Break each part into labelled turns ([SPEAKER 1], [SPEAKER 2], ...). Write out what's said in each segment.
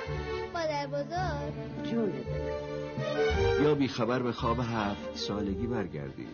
[SPEAKER 1] مادر بزرگ
[SPEAKER 2] جونه
[SPEAKER 3] یا بیخبر به خواب 7 سالگی برگردی.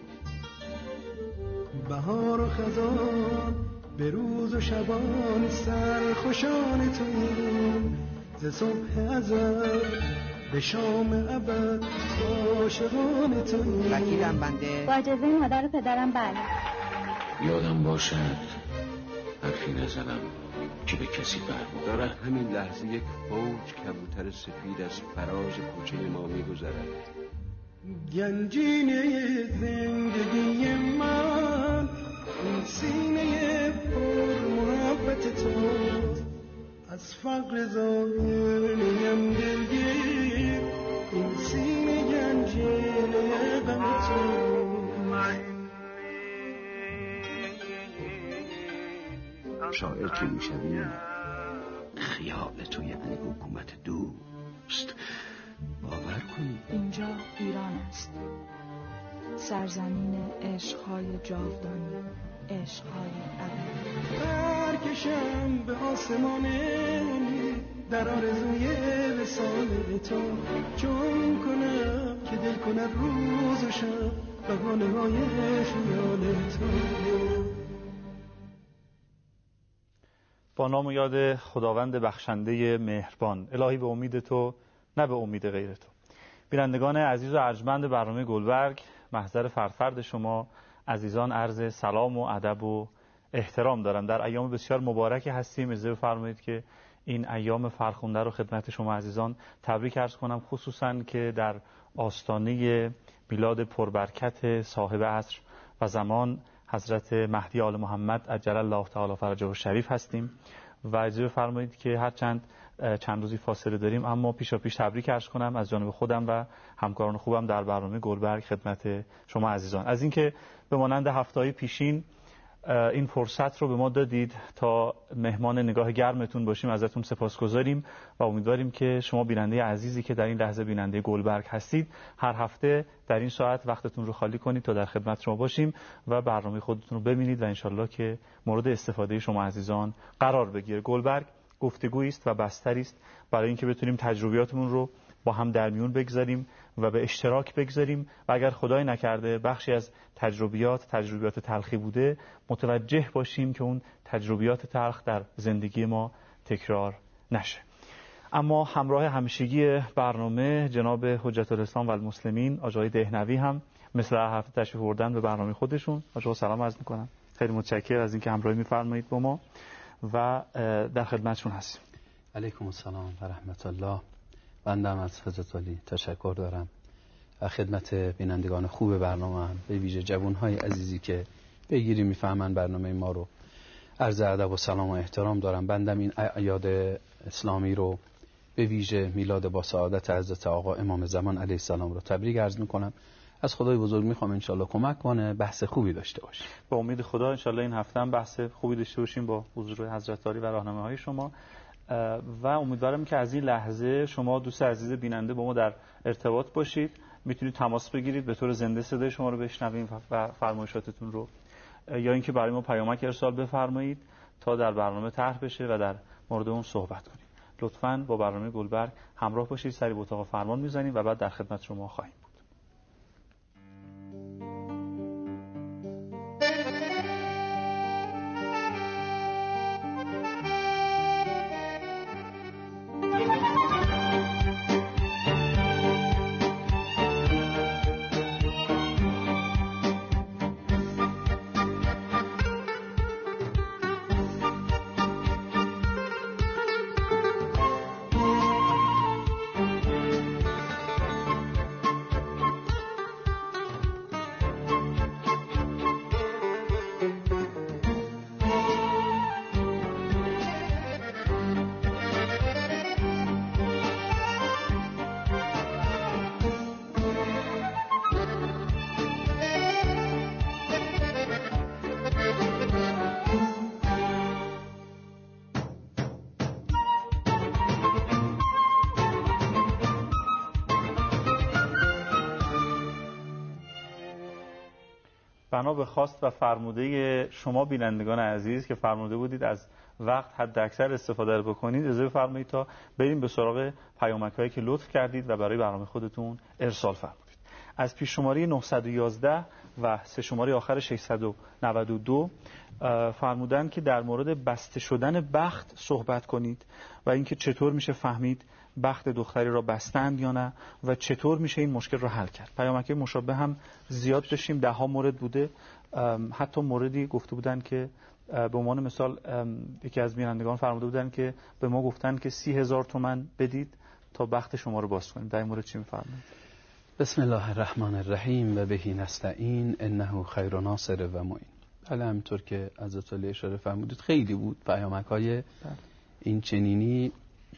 [SPEAKER 4] بهار و خزان به روز و شبان سرخوشان توییم، ز صبح ازل به شام ابد عاشقان توییم.
[SPEAKER 2] وکیلم بنده
[SPEAKER 5] با اجازه مادر و پدرم بله.
[SPEAKER 3] یادم باشد حرفی نزنم که به کسی برمون داره. همین لحظه یک فوج کبوتر سفید از فراز کوچه ما میگذرد.
[SPEAKER 4] گنجینه زندگی من این سینه پر محبت توست، از فقر ظاهر نیم دلگیر، این سینه گنجینه غم توست.
[SPEAKER 3] شاعر که میشوی خیال تو یعنی حکومت دوست. باور کنی
[SPEAKER 6] اینجا ایران است، سرزمین عشقهای جاودانی، عشقهای ابدی.
[SPEAKER 4] برکشم به آسمان در آرزوی وصال تو، چون کنم که دل کند روز و شب بهانه های خیال تو.
[SPEAKER 7] با نام و یاد خداوند بخشنده مهربان. الهی به امید تو نه به امید غیر تو. بینندگان عزیز و ارجمند برنامه گلبرگ، محضر فرد شما عزیزان عرض سلام و ادب و احترام دارم. در ایام بسیار مبارکی هستیم. اجازه بفرمایید که این ایام فرخنده رو خدمت شما عزیزان تبریک عرض کنم، خصوصا که در آستانه میلاد پربرکت صاحب عصر و زمان حضرت مهدی آل محمد عجل الله تعالی فرجه الشریف هستیم و اجازه بفرمایید که هرچند چند روزی فاصله داریم اما پیشا پیش تبریک عرض کنم از جانب خودم و همکاران خوبم در برنامه گلبرگ خدمت شما عزیزان. از اینکه به مانند هفته‌های پیشین این فرصت رو به ما دادید تا مهمان نگاه گرمتون باشیم، ازتون سپاسگزاریم و امیدواریم که شما بیننده عزیزی که در این لحظه بیننده گلبرگ هستید هر هفته در این ساعت وقتتون رو خالی کنید تا در خدمت شما باشیم و برنامه خودتون رو ببینید و انشالله که مورد استفاده شما عزیزان قرار بگیره. گلبرگ گفتگویی است و بستری است برای اینکه بتونیم تجربیاتمون رو با هم در میون بگذاریم و به اشتراک بگذاریم و اگر خدای نکرده بخشی از تجربیات تلخی بوده متوجه باشیم که اون تجربیات تلخ در زندگی ما تکرار نشه. اما همراه همیشگی برنامه جناب حجت الاسلام و المسلمین آقای دهنوی هم مثل هر هفته تشریف آوردن به برنامه خودشون. آقا سلام عرض می‌کنم. خیلی متشکرم از اینکه همراهی می‌فرمایید با ما و در خدمتشون هستیم.
[SPEAKER 8] علیکم السلام و رحمت الله. بنده از حضرت علی تشکر دارم و خدمت بینندگان خوب برنامه هم به ویژه جوانهای عزیزی که بگیری میفهمن برنامه ما رو عرض ادب و سلام و احترام دارم. بندم این اعیاد اسلامی رو به ویژه میلاد با سعادت حضرت آقا امام زمان علیه السلام رو تبریک عرض میکنم. از خدای بزرگ میخوام انشالله کمک کنه بحث خوبی داشته باشیم.
[SPEAKER 7] با امید خدا انشالله این هفته هم بحث خوبی داشته باشیم با حضور حضرت عالی و راهنمایی‌های شما و امیدوارم که از این لحظه شما دوست عزیز بیننده با ما در ارتباط باشید. میتونید تماس بگیرید به طور زنده صدای شما رو بشنویم و فرمایشاتتون رو، یا اینکه برای ما پیامک ارسال بفرمایید تا در برنامه طرح بشه و در مورد اون صحبت کنیم. لطفاً با برنامه گلبرگ همراه باشید. سری به اتاق فرمان میزنیم و بعد در خدمت شما خواهیم بود. بنا به خواست و فرموده شما بینندگان عزیز که فرموده بودید از وقت حد اکثر استفاده رو بکنید، اجازه بفرمایید تا بریم به سراغ پیامک‌هایی که لطف کردید و برای برنامه خودتون ارسال فرمودید. از پیش شماره 911 و سه شماره آخر 692 فرمودن که در مورد بسته شدن بخت صحبت کنید و اینکه چطور میشه فهمید بخت دختری را بستند یا نه و چطور میشه این مشکل را حل کرد. پیامک مشابه هم زیاد داشتیم، 10 مورد بوده. حتی موردی گفته بودن که به عنوان مثال یکی از بینندگان فرموده بودن که به ما گفتن که 30,000 تومان بدید تا بخت شما رو باز کنیم. در این مورد چی می‌فرمایید؟
[SPEAKER 8] بسم الله الرحمن الرحیم و بهی نستعین انه خیر ناصر و معین. حالا همینطور که حضرت علی اشاره فرمودید خیلی بود پیامک‌های این چنینی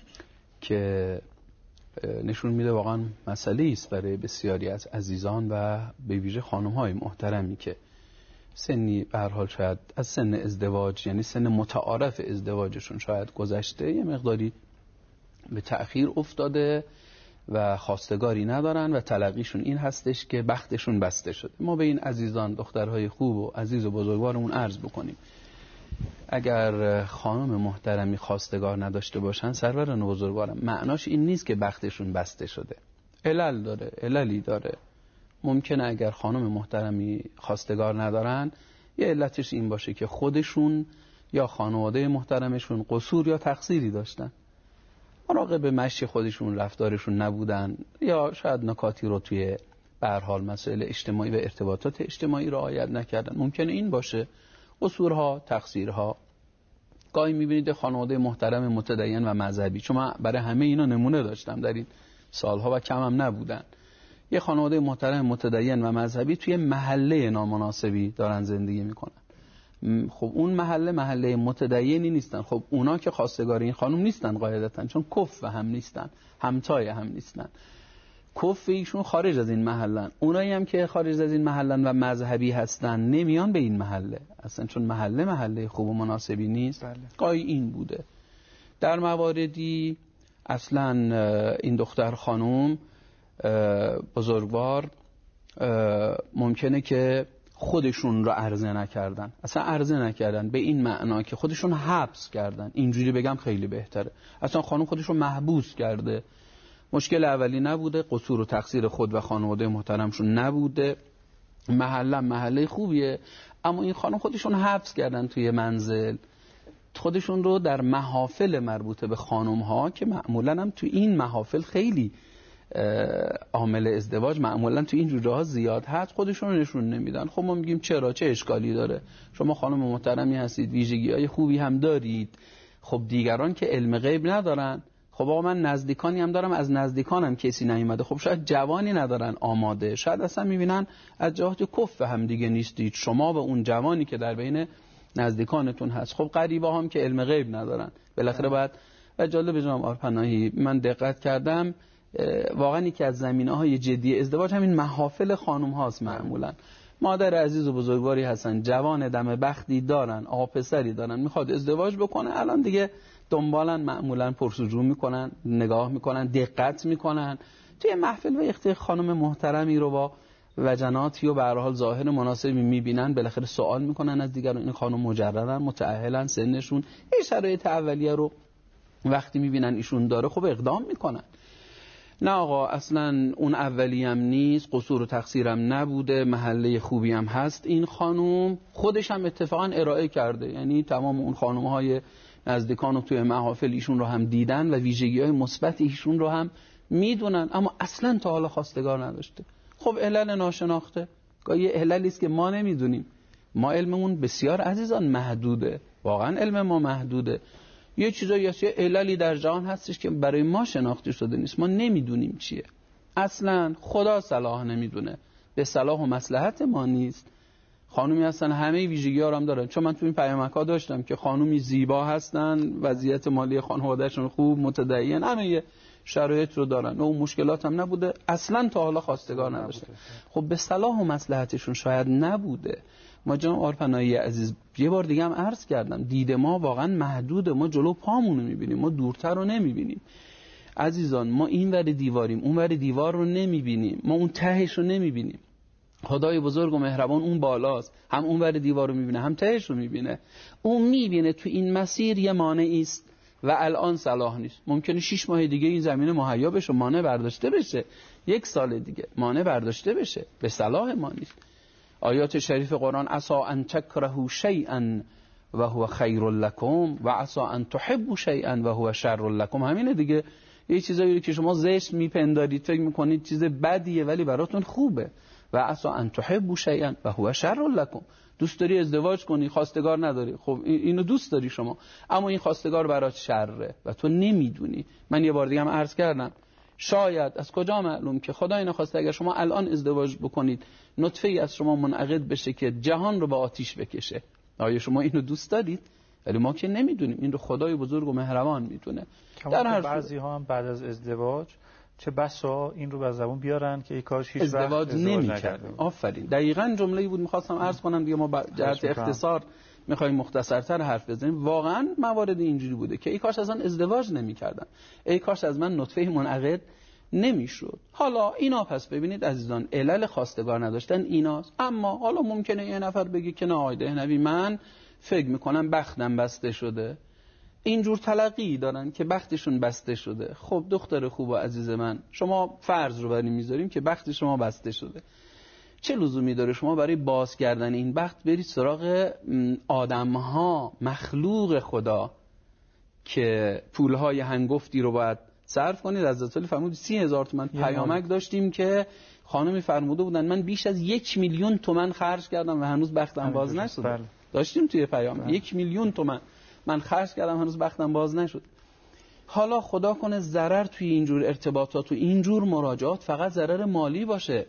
[SPEAKER 8] که نشون میده واقعا مسئله است برای بسیاری از عزیزان و به ویژه خانم‌های محترمی که سنی به هر حال شاید از سن ازدواج، یعنی سن متعارف ازدواجشون شاید گذشته، یه مقداری به تأخیر افتاده و خواستگاری ندارن و تلقیشون این هستش که بختشون بسته شده. ما به این عزیزان، دخترهای خوب و عزیز و بزرگوارمون عرض بکنیم اگر خانم محترمی خواستگار نداشته باشن، سروران و بزرگوارم، معناش این نیست که بختشون بسته شده. عللی داره. ممکنه اگر خانم محترمی خواستگار ندارن یه علتش این باشه که خودشون یا خانواده محترمشون قصور یا تقصیری داشتن، مراقب مشی خودشون، رفتارشون نبودن، یا شاید نکاتی رو توی به هر حال مسائل اجتماعی و ارتباطات اجتماعی رعایت نکردن. ممکنه این باشه، قصورها، تقصیرها. گاهی میبینید خانواده محترم متدین و مذهبی، چون من برای همه اینا نمونه داشتم در این سالها و کم هم نبودن، یه خانواده محترم متدین و مذهبی توی محله نامناسبی دارن زندگی میکنن. خب اون محله متدینی نیستن. خب اونا که خواستگار این خانم نیستن قاعدتاً، چون کف هم نیستن، همتای هم نیستن. کف ایشون خارج از این محلن. اونایی هم که خارج از این محلن و مذهبی هستن نمیان به این محله اصلا، چون محله خوب و مناسبی نیست. گاهی این بوده. در مواردی اصلا این دختر خانم بزرگوار ممکنه که خودشون رو عرضه نکردن، اصلا عرضه نکردن به این معنا که خودشون حبس کردن. اینجوری بگم خیلی بهتره. اصلا خانم خودشون محبوس کرده. مشکل اولی نبوده، قصور و تقصیر خود و خانواده محترمشون نبوده، محله خوبیه، اما این خانم خودشون حبس کردن توی منزل، خودشون رو در محافل مربوطه به خانم ها که معمولا هم توی این محافل خیلی عامل ازدواج معمولا تو این جوره ها زیاد هست، خودشون رو نشون نمیدن. خب ما میگیم چرا، چه اشکالی داره؟ شما خانم محترمی هستید، ویژگی‌های خوبی هم دارید. خب دیگران که علم غیب ندارن. خب آقا من نزدیکانی هم دارم، از نزدیکانم کسی نیومده. خب شاید جوانی ندارن آماده، شاید اصلا میبینن از جهات کف هم دیگه نیستید شما به اون جوانی که در بین نزدیکانتون هست. خب غریبه هم که علم غیب ندارن، بالاخره باید. و جالب جناب آرپناهی، من دقت کردم واقعا یکی از زمینه‌های جدی ازدواج همین محافل خانم هاست. معمولا مادر عزیز و بزرگواری هستن، جوان دم بختی دارن، آقا پسری دارن، میخواد ازدواج بکنه، الان دیگه دنبالن، معمولا پرسجو میکنن، نگاه میکنن، دقت میکنن توی محفل و اختیار خانم محترمی رو با وجناتی و به هر حال ظاهر مناسبی میبینن، بالاخره سوال میکنن از دیگران این خانم مجردن، متأهلن، سنشون این شرایط اولیه رو وقتی میبینن ایشون داره خب اقدام میکنن. نه آقا اصلا اون اولی هم نیست، قصور و تقصیرم نبوده، محله خوبی هم هست. این خانم خودش هم اتفاقا ارائه کرده، یعنی تمام اون خانم‌های نزدیکان و توی محافل ایشون رو هم دیدن و ویژگی‌های مثبت ایشون رو هم میدونن، اما اصلا تا حالا خواستگار نداشته. خب علل ناشناخته، یه عللی است که ما نمیدونیم. ما علممون بسیار عزیزان محدوده، واقعا علم ما محدوده. یه چیزایی هست، یه عللی در جهان هستش که برای ما شناخته شده نیست، ما نمیدونیم چیه. اصلا خدا صلاح نمیدونه، به صلاح و مصلحت ما نیست. خانومی هستن همه ویژگی‌ها رو هم دارن، چون من تو این پیامک‌ها داشتم که خانومی زیبا هستن، وضعیت مالی خانواده‌شون خوب، متدین، همه شرایط رو دارن، اون مشکلات هم نبوده، اصلا تا حالا خواستگار نداشتن. خب به صلاح و مصلحتشون شاید نبوده. ما جناب آرپناهی عزیز یه بار دیگه هم عرض کردم، دید ما واقعا محدوده، ما جلو پامون رو می‌بینیم، ما دورتر رو نمی‌بینیم. عزیزان ما این ور دیواریم، اون ور دیوار رو نمی‌بینیم، ما اون تهش رو نمی‌بینیم. خدای بزرگ و مهربان اون بالاست، هم اون ور دیوار رو میبینه هم تهش رو میبینه. اون میبینه تو این مسیر یه مانعی است و الان صلاح نیست. ممکنه 6 ماه دیگه این زمینه مهیا بشه، مانع برداشته بشه، 1 سال دیگه مانع برداشته بشه، به صلاح ما نیست. آیات شریف قرآن عسى ان تکرهوا شیئا و هو خیر لکم و عسى ان تحبوا شیئا و هو شر لکم. همینه دیگه، یه چیزایی که شما زشت میپندارید، فکر میکنید چیز بدیه ولی براتون خوبه. و عسى ان تحبوا شیئا و هو شر لکم. دوست داری ازدواج کنی، خواستگار نداری، خب اینو دوست داری شما، اما این خواستگار برات شره و تو نمیدونی. من یه بار دیگه هم عرض کردم، شاید از کجا معلوم که خدای نخواسته اگر شما الان ازدواج بکنید نطفه‌ای از شما منعقد بشه که جهان رو به آتیش بکشه. آیا شما اینو دوست دارید؟ ولی ما که نمیدونیم، این رو خدای بزرگ و مهربان میدونه.
[SPEAKER 7] در هر بعضی ها هم بعد از ازدواج چه بسا این رو به زبون بیارن که ای کاش هیچ
[SPEAKER 8] ازدواج نمی‌کردم. آفرین، دقیقاً جمله‌ای بود می‌خواستم عرض کنم دیگه، ما جهت اختصار می‌خوایم مختصرتر حرف بزنیم. واقعاً موارد اینجوری بوده که ای کاش اصلا ازدواج نمی‌کردم، ای کاش از من نطفه منعقد نمی‌شد. حالا اینا پس ببینید عزیزان، علل خواستگار نداشتن ایناست. اما حالا ممکنه یه نفر بگه که نه آقای دهنوی من فکر می‌کنم بختم بسته شده. اینجور تلقی دارن که بختشون بسته شده. خب دختر خوب و عزیز من، شما فرض رو بریم میذاریم که بخت شما بسته شده، چه لزومی داره شما برای باز کردن این بخت برید سراغ آدم‌ها، مخلوق خدا که پولهای هنگفتی رو باید صرف کنید؟ حضرت علی فرمود 30,000 تومان پیامک داشتیم که خانمی فرموده بودن من بیش از 1,000,000 تومان خرج کردم و هنوز بختم باز نشده. داشتیم توی پیام 1,000,000 تومان من خرج کردم هنوز بختم باز نشد. حالا خدا کنه ضرر توی اینجور ارتباطات و اینجور مراجعات فقط ضرر مالی باشه.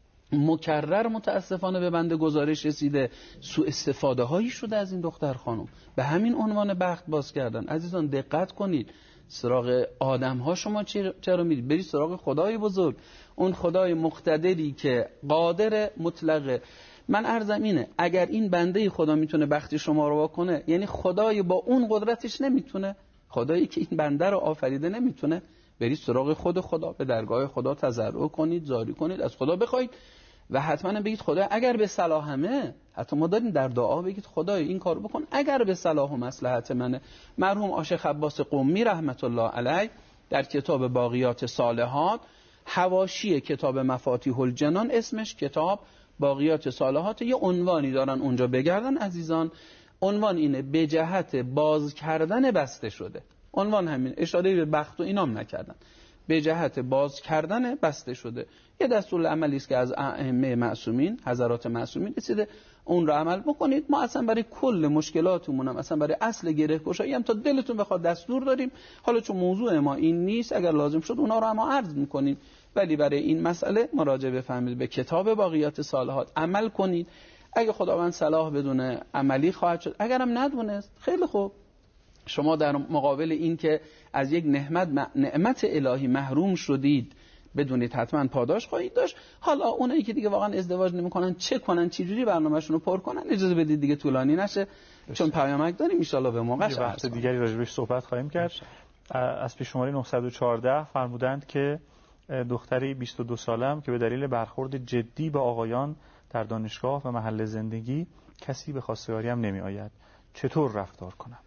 [SPEAKER 8] مکرر متاسفانه به بنده گزارش رسیده سوء استفاده هایی شده از این دختر خانم به همین عنوان بخت باز کردن. عزیزان دقت کنید، سراغ آدم ها شما چرا میرید؟ برید سراغ خدای بزرگ، اون خدای مقتدری که قادر مطلقه. من عرضم اینه، اگر این بنده خدا میتونه بخت شما رو واکنه، یعنی خدای با اون قدرتش نمیتونه؟ خدایی که این بنده رو آفریده نمیتونه؟ برید سراغ خدا، به درگاه خدا تضرع کنید، زاری کنید، از خدا بخواید و حتما بگید خدا اگر به صلاحمه. حتی ما داریم در دعا بگید خدای این کار بکن اگر به صلاح و مصلحت منه. مرحوم عاشق عباس قمی رحمت الله علیه در کتاب باقیات صالحات، حواشی کتاب مفاتیح الجنان اسمش کتاب باقیات صالحات، یه عنوانی دارن اونجا بگردن عزیزان. عنوان اینه به جهت باز کردن بسته شده. عنوان همین، اشاره به بخت و اینام نکردن، به جهت باز کردن بسته شده. یه دستور عملی است که از ائمه معصومین، حضرات معصومین رسیده، اون رو عمل بکنید. ما اصلا برای کل مشکلاتمون هم، اصلا برای اصل گره گشایی هم تا دلتون بخواد دستور داریم. حالا چون موضوع ما این نیست، اگر لازم شد اونا رو هم عرض میکنیم، ولی برای این مسئله مراجعه بفرمایید به کتاب باقیات صالحات، عمل کنید. اگه خداوند صلاح بدونه عملی خواهد شد، اگرم ندونست خیلی خوب. شما در مقابل این که از یک نعمت الهی محروم شدید بدونید حتما پاداش خواهید داشت. حالا اونایی که دیگه واقعا ازدواج نمی‌کنن چه کنن، چه جوری برنامه‌شون رو پر کنن، اجازه بدید دیگه طولانی نشه چون پیامک داریم، ان شاءالله به موقعش
[SPEAKER 7] یه بحث دیگری راجعش صحبت خواهیم کرد. از پیش شماره 914 فرمودند که دختری 22 سالم که به دلیل برخورد جدی با آقایان در دانشگاه و محل زندگی کسی به خواستگاری هم نمی‌آید، چطور رفتار کنم؟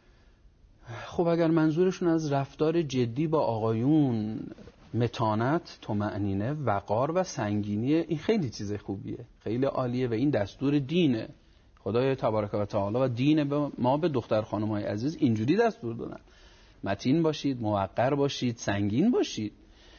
[SPEAKER 8] خب اگر منظورشون از رفتار جدی با آقایون متانت، طمأنینه، وقار و سنگینیه، این خیلی چیز خوبیه، خیلی عالیه و این دستور دینه. خدای تبارک و تعالی و دین ما به دختر خانم‌های عزیز اینجوری دستور دادن. متین باشید، موقر باشید، سنگین باشید.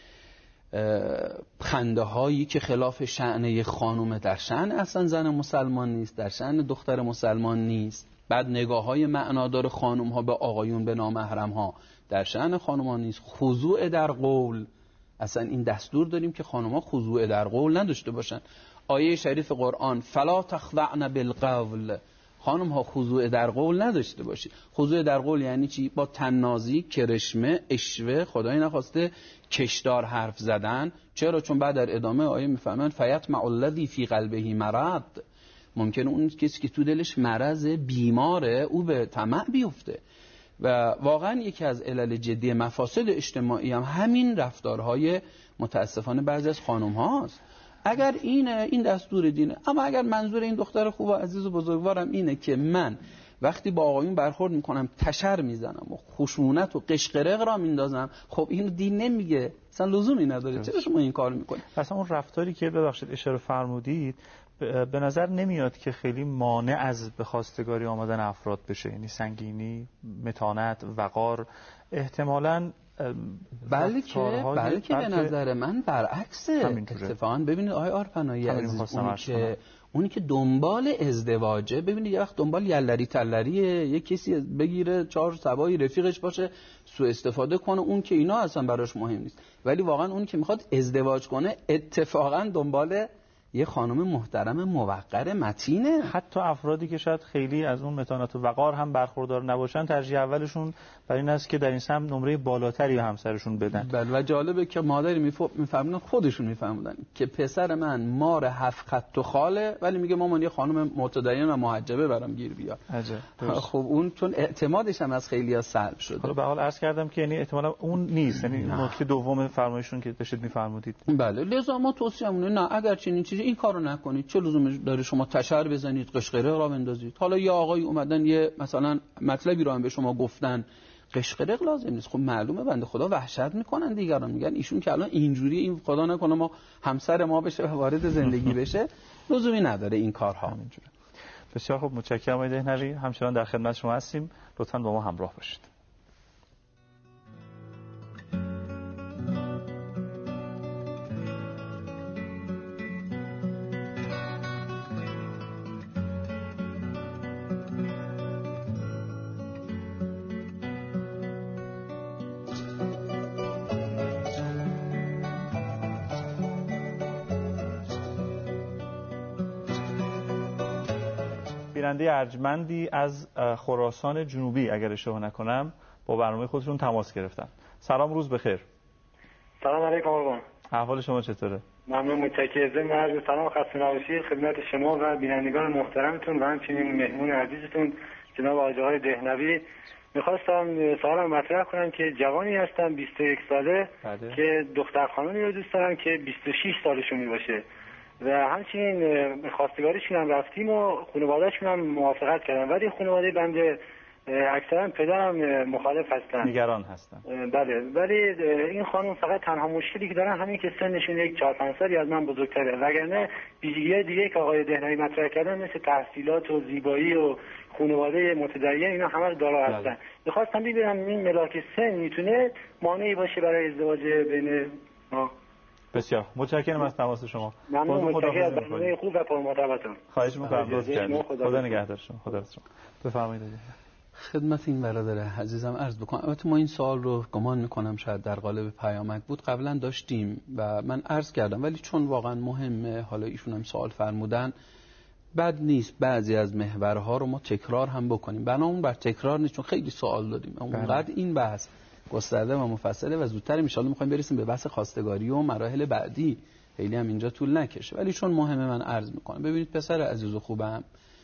[SPEAKER 8] خنده هایی که خلاف شأن خانومه در شأن اصلا زن مسلمان نیست، در شأن دختر مسلمان نیست. بعد نگاه های معنادار خانم ها به آقایون به نامحرم ها در شأن خانم ها نیست. خضوع در قول، اصلا این دستور داریم که خانم ها خضوع در قول نداشته باشن. آیه شریف قرآن فلا تخضعن بالقول، خانم ها خضوع در قول نداشته باشید. خضوع در قول یعنی چی؟ با طنازی، کرشمه، اشوه، خدای نخواسته کشدار حرف زدن. چرا؟ چون بعد در ادامه آیه میفهمن فیطمع الذی فی قلبه مرض، ممکنه اون کسی که تو دلش مرض، بیماره، او به طمع بیفته. و واقعا یکی از علل جدی مفاسد اجتماعی هم همین رفتارهای متاسفانه بعضی از خانم هاست. اگر این دستور دینه. اما اگر منظور این دختر خوب و عزیز و بزرگوارم اینه که من وقتی با آقایون برخورد میکنم تشر میزنم و خشونت و قشقرق را میندازم، خب اینو دین نمیگه، اصلا لزومی نداره. چرا شما این کار میکنید؟
[SPEAKER 7] اصلا اون رفتاری که ببخشید اشاره فرمودید به نظر نمیاد که خیلی مانع از به خواستگاری آمدن افراد بشه، یعنی سنگینی، متانت، وقار، احتمالاً
[SPEAKER 8] بلکه به نظر من برعکسه. اتفاقا ببینید آقای آرپنایی عزیز، اونی که دنبال ازدواجه، ببینید یه وقت دنبال یلری تلریه، یه کسی بگیره 4 سوای رفیقش باشه سوء استفاده کنه، اون که اینا اصلا براش مهم نیست. ولی واقعا اونی که میخواد ازدواج کنه اتفاقا دنبال یه خانم محترم موقر متینه.
[SPEAKER 7] حتی افرادی که شاید خیلی از اون متانت و وقار هم برخوردار نباشن، ترجیح اولشون برای این است که در این سمت نمره بالاتری به همسرشون بدن.
[SPEAKER 8] بله و جالبه که مادری میفهمن خودشون میفهمودن که پسر من مار 7 خط و خاله، ولی میگه مامان یه خانم متدین و محجبه برام گیر بیار. خب اون چون اعتمادش هم از خیلیا سلب شده.
[SPEAKER 7] حالا به حال عرض کردم که یعنی احتمالاً اون نیست، یعنی نکته دوم فرمایشون که داشتید میفرمودید.
[SPEAKER 8] بله لذا ما توصیه‌مون نه اگر چنین چیزی این کارو نکنید. چه لزومی داره شما تشر بزنید، قشقرق را بندازید؟ حالا یا آقای اومدن یه مثلا مطلبی رو هم به شما گفتن، قشقرق لازم نیست. خب معلومه بنده خدا وحشت میکنن دیگران، میگن ایشون که الان اینجوری، این خدا نکنه ما همسر ما بشه و وارد زندگی بشه، لزومی نداره این کارها.
[SPEAKER 7] همینجوره. بسیار خوب، متشکرم آقای دهنوی، همچنان در خدمت شما هستیم، لطفاً با ما همراه باشید. بیننده ارجمندی از خراسان جنوبی اگر اشتباه نکنم با برنامه خودشون تماس گرفتن. سلام، روز بخیر.
[SPEAKER 2] سلام علیکم قربان.
[SPEAKER 7] احوال شما چطوره؟
[SPEAKER 2] ممنون، متشکرم. ضمن عرض سلام خسته نباشید خدمت شما و بینندگان محترمتون و همچنین مهمون عزیزتون جناب آقای دهنوی. میخواستم سوالم مطرح کنم که جوانی هستم 21 ساله
[SPEAKER 7] بله.
[SPEAKER 2] که دختر خانمی رو دوست دارم که 26 سالشون باشه و همچنین خواستگاریشون هم رفتیم و خانواده‌شون هم موافقت کردن، ولی خانواده بنده اکثرا پدرم مخالف هستن،
[SPEAKER 7] نگران هستن.
[SPEAKER 2] بله، ولی این خانم فقط تنها مشکلی که دارن همین که سنشون یک 4-5 سالی از من بزرگتره، وگرنه ویژگی‌های دیگه که آقای دهنوی مطرح کردن مثل تحصیلات و زیبایی و خانواده متدین اینا همه دارا هستن. می‌خواستم ببینم این ملاک سن میتونه مانعی باشه برای ازدواج بین ما.
[SPEAKER 7] بسیار متشکرم از تماس شما.
[SPEAKER 2] ممنون، متشکرم از برنامه خوب و پرمحتواتون.
[SPEAKER 7] خواهش می‌کنم، لطف کردید. خدا نگهدار شما. خدا شما. بفرمایید.
[SPEAKER 8] خدمت این برادر عزیزم عرض بکنم، البته ما این سوال رو گمان میکنم شاید در قالب پیامک بود قبلا داشتیم و من عرض کردم، ولی چون واقعا مهمه حالا ایشون هم سوال فرمودن، بد نیست بعضی از محورها رو ما تکرار هم بکنیم. بنامون بر تکرار نیست چون خیلی سوال داریم، اونقدر این بحث گسترده و مفصله و زودتر ان شاءالله میخوایم برسیم به بحث خواستگاری و مراحل بعدی، خیلی هم اینجا طول نکشه، ولی چون مهمه من عرض میکنم. ببینید پسر عزیز و خوبم،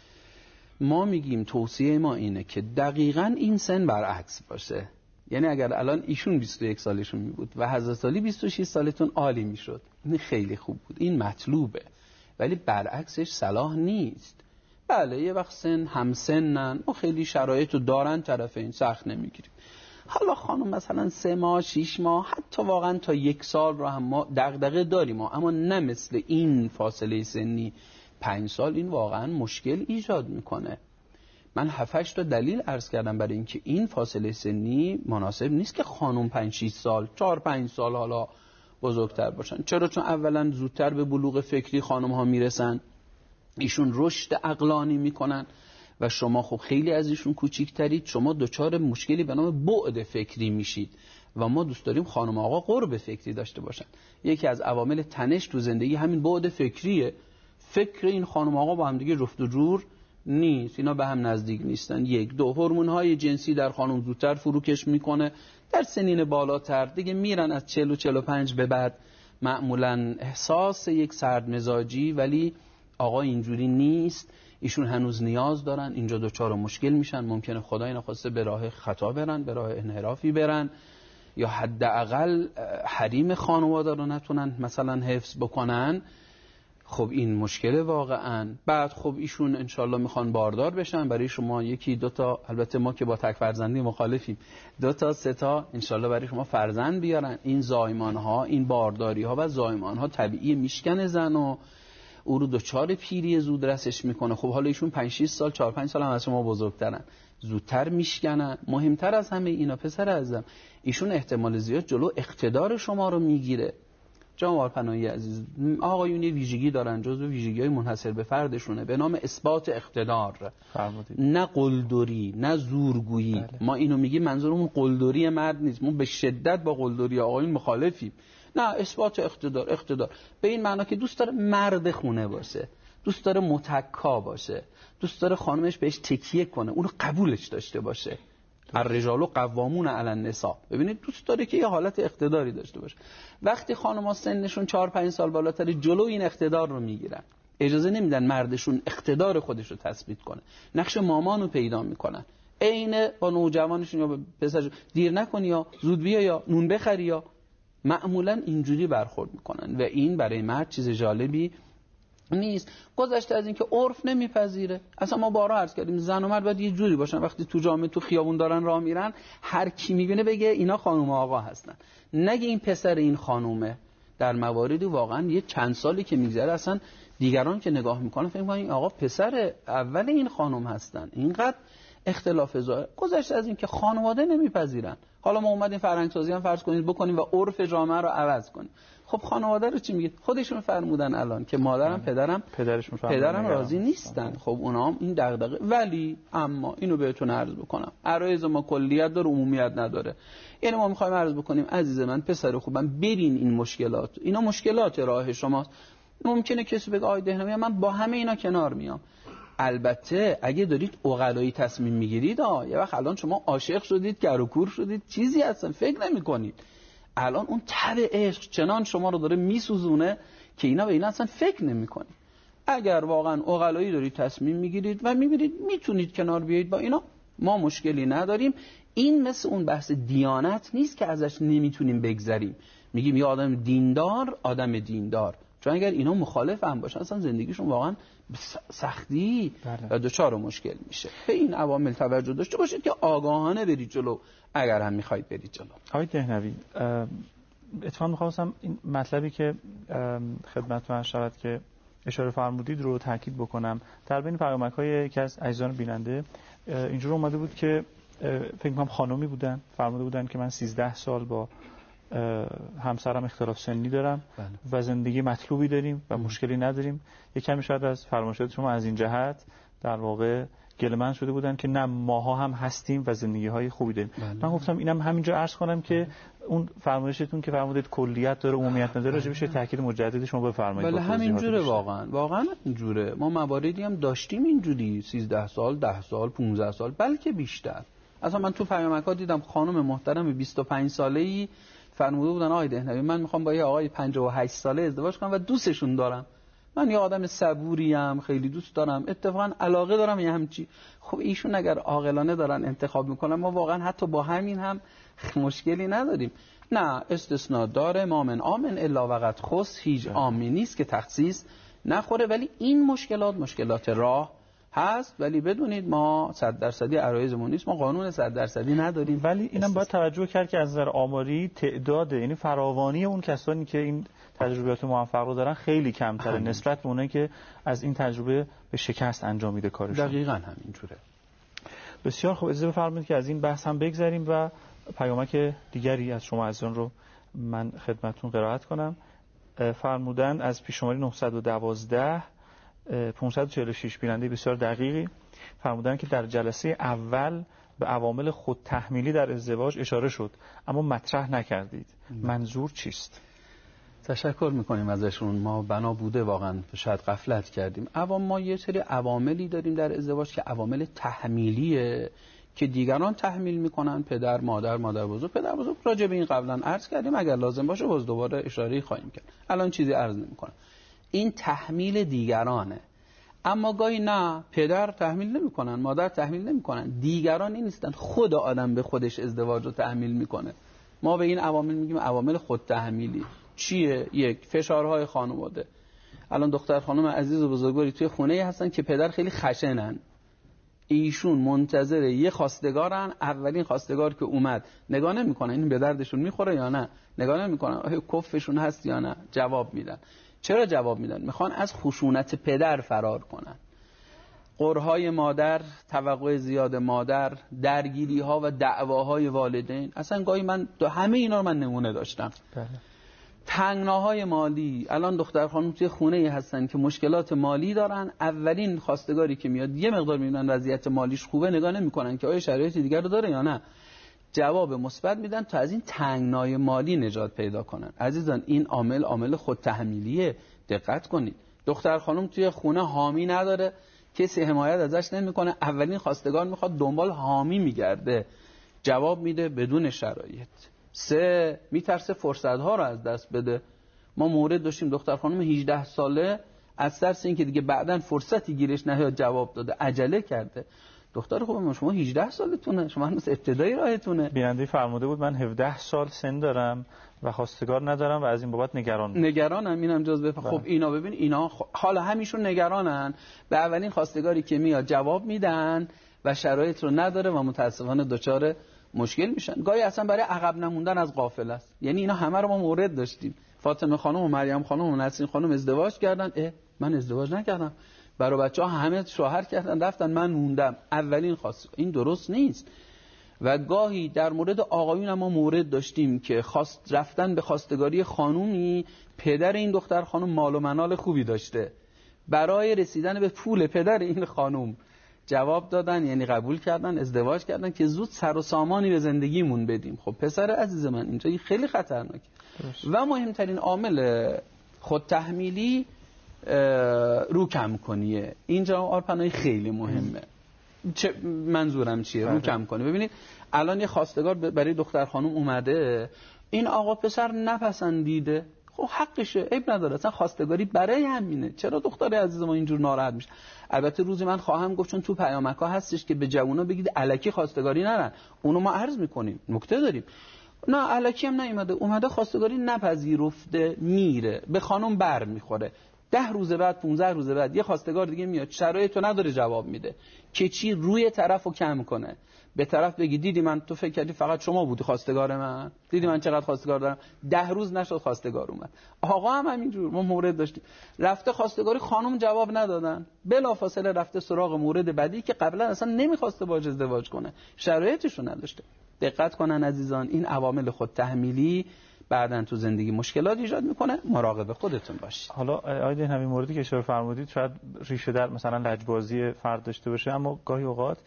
[SPEAKER 8] ما میگیم توصیه ما اینه که دقیقاً این سن برعکس باشه. یعنی اگر الان ایشون 21 سالشون می بود و حضرت علی 26 سالتون عالی میشد، این خیلی خوب بود، این مطلوبه، ولی برعکسش صلاح نیست. بله یه وقت سن همسنن و خیلی شرایطو دارن، طرفین سخت نمیگیریم. حالا خانم مثلا 3 ماه 6 ماه حتی واقعا تا 1 سال رو هم ما دغدغه داریم، اما نه مثل این فاصله سنی 5 سال. این واقعا مشکل ایجاد میکنه. من 7-8 تا دلیل عرض کردم برای اینکه این فاصله سنی مناسب نیست که خانم 5-6 سال 4-5 سال حالا بزرگتر باشن. چرا؟ چون اولا زودتر به بلوغ فکری خانم ها میرسن، ایشون رشد عقلانی میکنن و شما خب خیلی از ایشون کوچیکترید، شما دچار مشکلی به نام بعد فکری میشید و ما دوست داریم خانم آقا قرب فکری داشته باشن. یکی از عوامل تنش تو زندگی همین بعد فکریه. فکر این خانم آقا با هم دیگه جفت و جور نیست، اینا به هم نزدیک نیستن. 1-2 هورمون‌های جنسی در خانم زودتر فروکش میکنه، در سنین بالاتر دیگه میرن از 40-45 به بعد معمولا احساس یک سردمزاجی، ولی آقا اینجوری نیست، ایشون هنوز نیاز دارن، اینجا دوچار مشکل میشن، ممکنه خدای نخواسته به راه خطا برن، به راه انحرافی برن، یا حداقل حریم خانواده رو نتونن مثلا حفظ بکنن. خب این مشکل واقعا. بعد خب ایشون انشالله میخوان باردار بشن، برای شما یکی دو تا، البته ما که با تک فرزندی مخالفیم، 2 تا 3 تا انشالله برای شما فرزند بیارن. این زایمان ها، این بارداری ها و زایمان ها طبیعی میشکنه زن و او رو دچار پیری زود رسش میکنه. خب حالا ایشون 5-6 سال 4-5 سال هم از شما بزرگترن، زودتر میشکنن. مهمتر از همه اینا پسر عزیزم، ایشون احتمال زیاد جلو اقتدار شما رو میگیره. جناب پناهی عزیز، آقایون یه ویژگی دارن، جزو ویژگی‌های منحصر به فردشونه به نام اثبات اقتدار. نه قلدری، نه زورگویی. بله. ما اینو میگیم منظورمون قلدری مرد نیست، ما به شدت با قلدری آقایون مخالفیم. نه، اثبات اقتدار به این معنا که دوست داره مرد خونه باشه، دوست داره متکا باشه، دوست داره خانمش بهش تکیه کنه، اونو قبولش داشته باشه. الرجال قوامون علی النساء. ببینید دوست داره که یه حالت اقتداری داشته باشه. وقتی خانم‌ها سنشون 4-5 سال بالاتر، جلو این اقتدار رو میگیرن، اجازه نمیدن مردشون اقتدار خودش رو تثبیت کنه، نقش مامان رو پیدا میکنن. عین با نوجوانشون یا پسرشون دیر نکنی یا زود بیا یا نون بخری یا، معمولا اینجوری برخورد میکنن و این برای مرد چیز جالبی نیست. گذشته از این که عرف نمیپذیره. اصلا ما بارها عرض کردیم زن و مرد باید یه جوری باشن وقتی تو جامعه تو خیابون دارن راه میرن، هر کی میبینه بگه اینا خانم آقا هستن، نگه این پسر این خانومه. در مواردی واقعا یه چند سالی که میگذره اصلا دیگران که نگاه میکنن فکر میکنن این آقا پسر اول این خانم هستن. اینقدر اختلاف ظاهر. گذشته از این که خانواده نمیپذیرن. حالا ما اومدیم فرهنگ سازی هم فرض کنید بکنیم و عرف جامعه رو عوض کنیم. خب خانواده رو چی میگید؟ خودشون فرمودن الان که مادرم پدرم راضی نیستن. خب اونا هم این دغدغه. ولی اما اینو بهتون عرض بکنم، عرایض ما کلیت داره، عمومیت نداره. یعنی ما میخوایم عرض بکنیم عزیز من، پسر خوبم، ببین این مشکلات، اینا مشکلات راه شماست. ممکنه کسی بگه آی دهنمی من با همه اینا کنار میام. البته اگه دارید عقلایی تصمیم میگیرید، یه وقت الان شما عاشق شدید، گر و کور شدید، چیزی هستن فکر نمی‌کنید. الان اون تب عشق چنان شما رو داره میسوزونه که اینا به اینا اصلا فکر نمی‌کنید. اگر واقعا عقلایی دارید تصمیم میگیرید و میبینید میتونید کنار بیایید با اینا، ما مشکلی نداریم. این مثل اون بحث دیانت نیست که ازش نمیتونیم بگذریم، میگیم یه آدم دیندار، چون اگر اینا مخالف هم باشن اصلا زندگیشون واقعا سختی و دچار مشکل میشه. به این عوامل توجه داشته باشید که آگاهانه برید جلو اگر هم میخواید برید جلو.
[SPEAKER 7] آقای دهنوی، اتفاقا می‌خواستم این مطلبی که خدمتتون عرض شود که اشاره فرمودید رو تاکید بکنم. در بین پیامک‌های یکی از عزیزان بیننده اینجور اومده بود که فکر کنم خانمی بودن، فرموده بودن که من 13 سال با همسرم اختلاف سنی دارم و زندگی مطلوبی داریم و مشکلی نداریم. یک کمی شاید از فرمایشات شما از این جهت در واقع گله‌مند شده بودن که نه ماها هم هستیم و زندگی‌های خوبی داریم. من گفتم اینم همینجا عرض کنم که اون فرمایشتون که فرمودید کلیت داره عمومیت نداره، راجع بهش تاکید مجدد شما بفرمایید.
[SPEAKER 8] بله همینجوره، واقعا اینجوره. ما مواردی هم داشتیم اینجوری 13 سال، 10 سال، 15 سال، بلکه بیشتر. اصلا من تو پیامک‌ها دیدم خانم محترم 25 ساله‌ای فرموده بودن آقای دهنوی من میخوام با یه آقای 58 ساله ازدواج کنم و دوستشون دارم. من یه آدم صبوریم، خیلی دوست دارم، اتفاقا علاقه دارم یه همچی. خب ایشون اگر عاقلانه دارن انتخاب میکنن، ما واقعا حتی با همین هم مشکلی نداریم. نه، استثناء داره، ما من آمن الا وقد خص، هیچ عامی نیست که تخصیص نخوره. ولی این مشکلات راه هست، ولی بدونید ما 100% عرایزمون نیست، ما قانون 100% نداریم.
[SPEAKER 7] ولی اینم باید توجه کرد که از نظر آماری تعداد، یعنی فراوانی اون کسانی که این تجربیات موفق رو دارن خیلی کمتره نسبت به اونایی که از این تجربه به شکست انجام میده کارشون.
[SPEAKER 8] دقیقاً همینجوره.
[SPEAKER 7] بسیار خوب، اجازه بفرمایید که از این بحث هم بگذریم و پیامک دیگری از شما عزیزان رو من خدمتتون قرائت کنم. فرمودن از پیش شماره 912 546 بیننده بسیار دقیقی فرمودن که در جلسه اول به عوامل خود تحمیلی در ازدواج اشاره شد اما مطرح نکردید. منظور چیست؟
[SPEAKER 8] تشکر میکنیم ازشون. ما بنا بوده واقعا شاید غفلت کردیم. ما یه سری عواملی داریم در ازدواج که عوامل تحمیلیه که دیگران تحمیل میکنن، پدر، مادر بزرگ، پدر بزرگ. راجع به این قبلا عرض کردیم، اگر لازم باشه باز دوباره اشاره خواهیم کرد. الان چیزی عرض نمیکنم. این تحمیل دیگرانه. اما گاهی نه، پدر تحمیل نمیکنن، مادر تحمیل نمیکنن، دیگرانی نیستن، خود آدم به خودش ازدواج رو تحمیل میکنه. ما به این عوامل میگیم عوامل خود تحمیلی. چیه؟ یک، فشارهای خانواده. الان دختر خانم عزیز و بزرگواری توی خونه هستن که پدر خیلی خشنن، ایشون منتظر یه خواستگارن، اولین خواستگار که اومد نگاه نمیکنن این به دردشون میخوره یا نه، نگاه نمیکنن آیا کفشون هست یا نه، جواب میدن. چرا جواب میدن؟ میخوان از خشونت پدر فرار کنن. قرهای مادر، توقع زیاد مادر، درگیری ها و دعواهای والدین، اصلا گاهی من همه اینا رو من نمونه داشتم. بله. تنگناهای مالی. الان دختر خانم توی خونه هستن که مشکلات مالی دارن، اولین خواستگاری که میاد یه مقدار میبینن وضعیت مالیش خوبه، نگاه نمیکنن که آیا شرایط دیگر رو داره یا نه، جواب مثبت میدن تا از این تنگنای مالی نجات پیدا کنن. عزیزان این عامل خودتحمیلیه، دقت کنید. دختر خانم توی خونه حامی نداره، کسی حمایت ازش نمیکنه، اولین خواستگار میخواد دنبال حامی میگرده، جواب میده بدون شرایط. 3 میترسه فرصت‌ها رو از دست بده. ما مورد داشتیم دختر خانم 18 ساله از ترس اینکه دیگه بعداً فرصتی گیرش نیاد جواب داده، عجله کرده. دختر خوبه شما 18 سالتونه، شما هنوز ابتدایی راهتونه.
[SPEAKER 7] بیننده فرموده بود من 17 سال سن دارم و خواستگار ندارم و از این بابت نگرانم. اینم جزء خب اینا ببین اینا حالا همیشون نگرانن، به اولین خواستگاری که میاد جواب میدن و شرایط رو نداره و متاسفانه دچار مشکل میشن. گاهی اصلا برای عقب نموندن از قافله است. یعنی اینا همه رو ما مورد داشتیم. فاطمه خانم و مریم خانم و نسرین خانم ازدواج کردن، من ازدواج نکردم، برای بچه‌ها همه شوهر کردن رفتن، من موندم. اولین این درست نیست. و گاهی در مورد آقایون ما مورد داشتیم که رفتن به خواستگاری خانومی، پدر این دختر خانم مال و منال خوبی داشته، برای رسیدن به پول پدر این خانم جواب دادن، یعنی قبول کردن، ازدواج کردن که زود سر و سامانی به زندگیمون بدیم. خب پسر عزیز من اینجا خیلی خطرناک. و مهمترین عامل خودتحمیلی رو کم کنیه. اینجا آرپنایی خیلی مهمه. منظورم چیه؟ رو کم کنه. ببینید الان یه خواستگار برای دختر خانم اومده، این آقا پسر نپسندیده، خب حقشه، عیب نداره، اصلا خواستگاری برای همینه. چرا دختر عزیز ما اینجور ناراحت میشه؟ البته روزی من خواهم گفت، چون تو پیامک‌ها هستش که به جوونا بگید الکی خواستگاری نرن، اونو ما عرض میکنیم، نکته داریم. نه الکی هم اومده خواستگاری نپذیرفته، میره به خانم بر میخوره، 10 روز بعد 15 روز بعد یه خواستگار دیگه میاد، شرایطو نداره جواب میده که چی؟ روی طرفو کم کنه، به طرف بگی دیدی من، تو فکر کردی فقط شما بودی خواستگار من، دیدی من چقدر خواستگار دارم، 10 روز نشد خواستگار اومد. آقا هم همینجور ما مورد داشتیم، رفته خواستگاری خانم جواب ندادن، بلافاصله رفته سراغ مورد بعدی که قبلا اصلا نمیخواسته باهاش ازدواج کنه، شرایطشو نداشته. دقت کنن عزیزان، این عوامل خودتحمیلی بعداً تو زندگی مشکلات ایجاد میکنه، مراقب خودتون باشید. حالا آیدین همین موردی که اشاره فرمودید شاید ریشه در مثلا لجبازی فرد داشته باشه، اما گاهی اوقات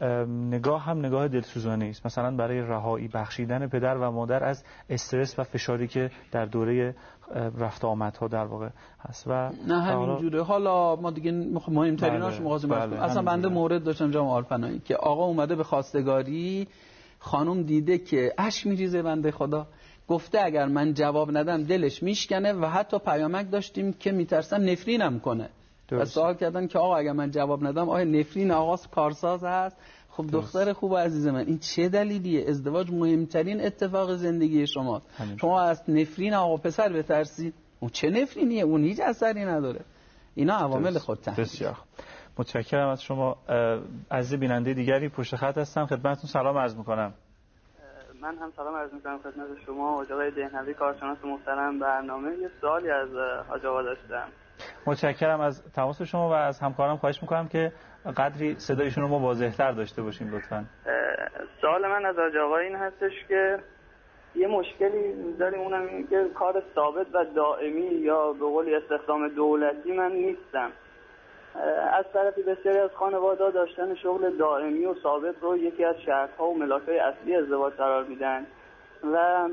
[SPEAKER 7] نگاه دلسوزانه است، مثلا برای رهایی بخشیدن پدر و مادر از استرس و فشاری که در دوره رفت آمدها در واقع هست. و
[SPEAKER 8] نه همینجوره. حالا ما دیگه مهمتریناش مغازه اصلا بنده مورد داشتم جام آلپنایی که آقا اومده به خواستگاری، خانم دیده که اشک میریزه، بنده خدا گفته اگر من جواب ندم دلش میشکنه و حتی پیامک داشتیم که میترسن نفرینم کنه. و سوال کردن که آقا اگر من جواب ندم آیا نفرین آقا کارساز هست؟ خب دختر خوب و عزیز من، این چه دلیلیه؟ ازدواج مهمترین اتفاق زندگی شماست. شما از نفرین آقا پسر بترسید، اون چه نفرینیه؟ اون هیچ اثری نداره. اینا عوامل خودتحمیل.
[SPEAKER 7] بسیار متشکرم از شما. عزیز بیننده دیگری پشت خط هستم، خدمتتون سلام عرض میکنم.
[SPEAKER 9] من هم سلام عرض میکنم خدمت شما حاج آقای دهنوی کارشناس محترم برنامه. یه سوالی از حاج آقا داشتم.
[SPEAKER 7] متشکرم از تماس شما و از همکارم خواهش میکنم که قدری صدایشون رو ما واضح‌تر داشته باشیم لطفاً.
[SPEAKER 9] سوال من از حاج آقا این هستش که یه مشکلی داریم، اونم اینه که کار ثابت و دائمی یا به قولی استخدام دولتی من نیستم. از طرفی بسیاری از خانواده‌ها داشتن شغل دائمی و ثابت رو یکی از شرط‌ها و ملاک‌های اصلی ازدواج قرار میدن و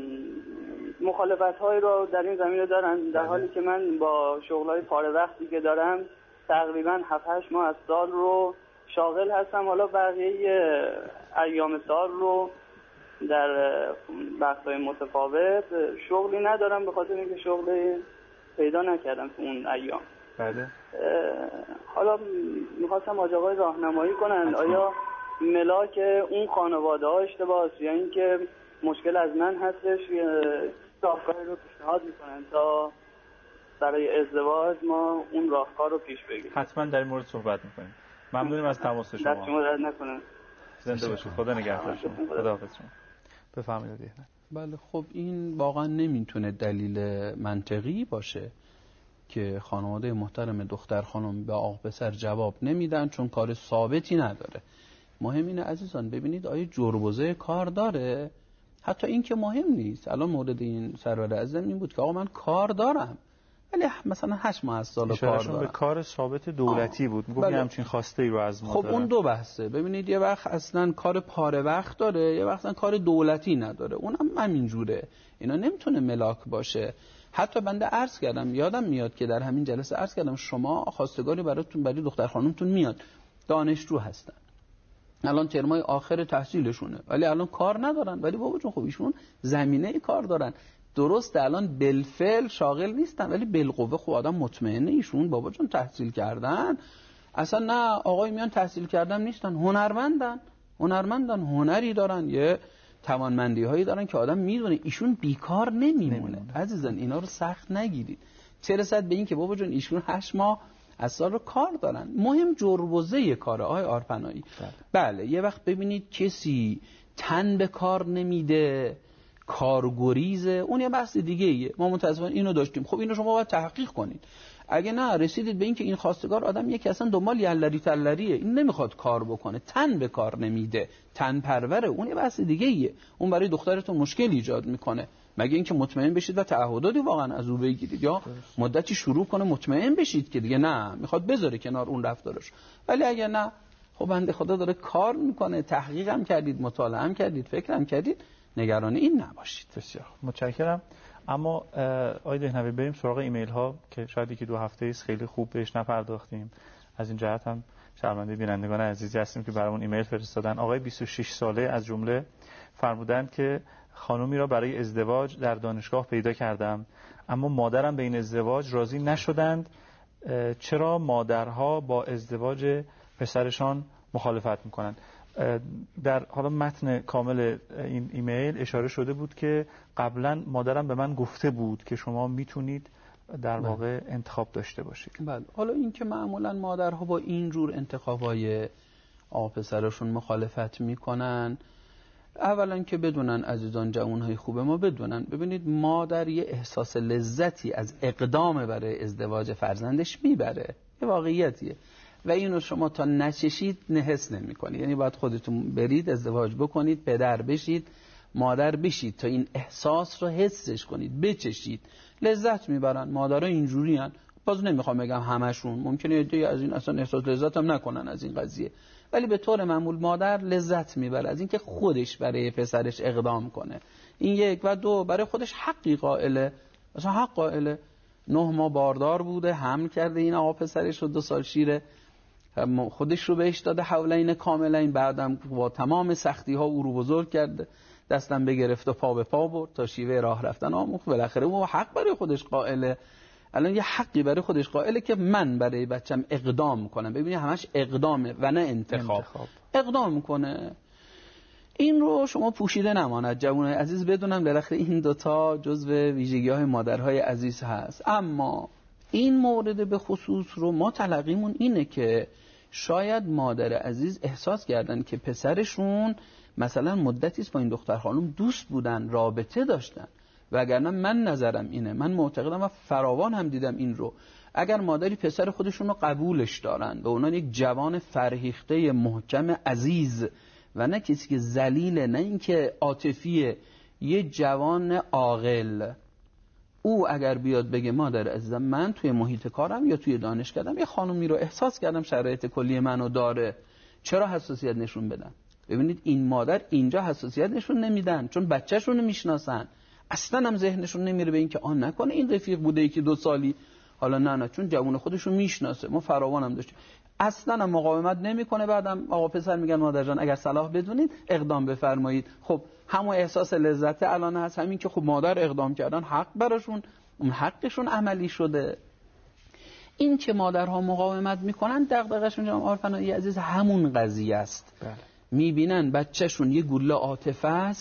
[SPEAKER 9] مخالفت‌هایی رو در این زمینه دارن، در حالی که من با شغل‌های پاره وقتی که دارم تقریباً 7-8 ماه از سال رو شاغل هستم، حالا بقیه ایام سال رو در وقت‌های متفاوت شغلی ندارم به خاطر اینکه شغلی پیدا نکردم تو اون ایام.
[SPEAKER 7] بله.
[SPEAKER 9] حالا میخواستم حاج آقای راهنمایی کنن آیا ملاک اون خانواده ها اشتباه است یا اینکه مشکل از من هستش، راهکاری رو پیشنهاد میکنن تا برای ازدواج ما اون راهکار رو پیش بگیریم.
[SPEAKER 7] حتما در این مورد صحبت می‌کنیم. ممنونیم از تماس شما.
[SPEAKER 9] دست شما درد نکنه.
[SPEAKER 7] زنده باشید. خدا نگهدار شما. خداحافظ شما. بفرمایید.
[SPEAKER 8] بله خب این واقعا نمیتونه دلیل منطقی باشه که خانواده محترم دختر خانم به آقا پسر جواب نمیدن چون کار ثابتی نداره. مهم اینه عزیزان ببینید آیا جربوزه کار داره؟ حتی این که مهم نیست. الان مورد این سرور عزیزم این بود که آقا من کار دارم ولی مثلا 8 ماه از سال کار دارم.
[SPEAKER 7] به کار ثابت دولتی بود. میگم بله. همچین خواسته ای رو از ما
[SPEAKER 8] خب
[SPEAKER 7] دارم.
[SPEAKER 8] اون دو بحثه. ببینید یه وقت اصلا کار پاره وقت داره، یه وقت اصلا کار دولتی نداره. اونم همین جوره. اینا نمیتونه ملاک باشه. حتی بنده عرض کردم، یادم میاد که در همین جلسه عرض کردم شما خواستگاری برای دختر خانمتون میاد، دانشجو هستن، الان ترمای آخر تحصیلشونه ولی الان کار ندارن، ولی بابا جون خب ایشون زمینه کار دارن. درسته الان بالفعل شاغل نیستن ولی بالقوه خب آدم مطمئنه ایشون بابا جون تحصیل کردن. اصلا نه آقای میان تحصیل کردن نیستن، هنرمندن، هنری دارن، یه توانمندی هایی دارن که آدم میدونه ایشون بیکار نمیمونه. عزیزان اینا رو سخت نگیرید. چه رسد به این که بابا جون ایشون 8 ماه از سال رو کار دارن. مهم جربوزه کاره آقای آرپنایی. بله یه وقت ببینید کسی تن به کار نمیده، کارگریزه، اون یه بحث دیگه ایه. ما متاسفانه اینو داشتیم. خب اینو شما باید تحقیق کنید. اگه نه رسیدید به این که این خواستگار آدم یکی اصلا دنبال یلری تلریه، این نمیخواد کار بکنه، تن به کار نمیده، تن پروره، اون یه بحث دیگه ایه. اون برای دخترتون مشکل ایجاد میکنه. مگه اینکه مطمئن بشید و تعهداتی واقعا از او بگیرید یا مدتی شروع کنه مطمئن بشید که دیگه نه میخواد بذاره کنار اون رفتارش. ولی اگه نه خب بنده خدا داره کار میکنه، تحقیق هم کردید، مطالعه هم کردید، فکر هم کردید، نگران این نباشید.
[SPEAKER 7] بسیار متشکرم. اما آقای دهنوی بریم سراغ ایمیل ها که شاید یکی 2 هفته است خیلی خوب بهش نپرداختیم. از این جهت هم شرمنده بینندگان عزیزی هستیم که برامون ایمیل فرستادن. آقای 26 ساله از جمله فرمودند که خانومی را برای ازدواج در دانشگاه پیدا کردم اما مادرم به این ازدواج راضی نشدند. چرا مادرها با ازدواج پسرشان مخالفت میکنند؟ در حالا متن کامل این ایمیل اشاره شده بود که قبلا مادرم به من گفته بود که شما میتونید در واقع انتخاب داشته باشید.
[SPEAKER 8] بله. حالا این که معمولا مادرها با این جور انتخابای آقا پسرشون مخالفت میکنن، اولا که بدونن عزیزان جوانهای خوب ما بدونن، ببینید مادر یه احساس لذتی از اقدام برای ازدواج فرزندش میبره، یه واقعیتیه و اینو شما تا نچشید حس نمی‌کنید. یعنی باید خودتون برید ازدواج بکنید، پدر بشید، مادر بشید تا این احساس رو حسش کنید، بچشید. لذت میبرن مادرها اینجوری ان. باز نمیخوام بگم همشون، ممکنه یه از این اصلا احساس لذت هم نکنن از این قضیه، ولی به طور معمول مادر لذت میبره از اینکه خودش برای پسرش اقدام کنه. این یک. و دو، برای خودش حقی قائله، مثلا حق قائله. 9 ماه باردار بوده، حمل کرده این آقا پسرش رو، 2 سال شیره، خودش رو بهش داده حولین کاملین، بعدم با تمام سختی ها او رو بزرگ کرده، دستم بگرفت و پا به پا برد تا شیوه راه رفتن آموخت. بالاخره او حق برای خودش قائله. الان یه حقی برای خودش قائله که من برای بچم اقدام کنم. ببینید همش اقدامه و نه انتخاب. اقدام کنه. این رو شما پوشیده نماند جوانای عزیز، بدونم بالاخره این دوتا جزو ویژگی‌های مادرهای عزیز هست. اما این مورد به خصوص رو ما تلقیمون اینه که شاید مادر عزیز احساس کردن که پسرشون مثلا مدتی است با این دختر خانم دوست بودن، رابطه داشتن، وگرنه من نظرم اینه، من معتقدم و فراوان هم دیدم این رو، اگر مادری پسر خودشون رو قبولش دارن به اونان یک جوان فرهیخته محکم عزیز و نه کسی که ذلیله، نه اینکه عاطفیه، یه جوان عاقل، او اگر بیاد بگه مادر عزیزم من توی محیط کارم یا توی دانشگاهم یه خانومی رو احساس کردم شرایط کلی منو داره، چرا حساسیت نشون بدن؟ ببینید این مادر اینجا حساسیت نشون نمیدن چون بچه‌شون رو میشناسن، اصلا هم ذهنشون نمیره به این که آن نکنه این رفیق بوده یکی 2 سالی، حالا نه چون جوون خودشون میشناسه. ما فراوان هم داشتیم، اصلا هم مقاومت نمیکنه. بعدم آقا پسر میگن مادر جان اگر صلاح بدونید اقدام بفرمایید. خب همون احساس لذت الان هست، همین که خب مادر اقدام کردن حق براشون، اون حقشون عملی شده. این که مادرها مقاومت میکنن دغدغه‌شون جناب آرپنایی عزیز همون قضیه است. میبینن بچه‌شون یه گوله عاطفه است،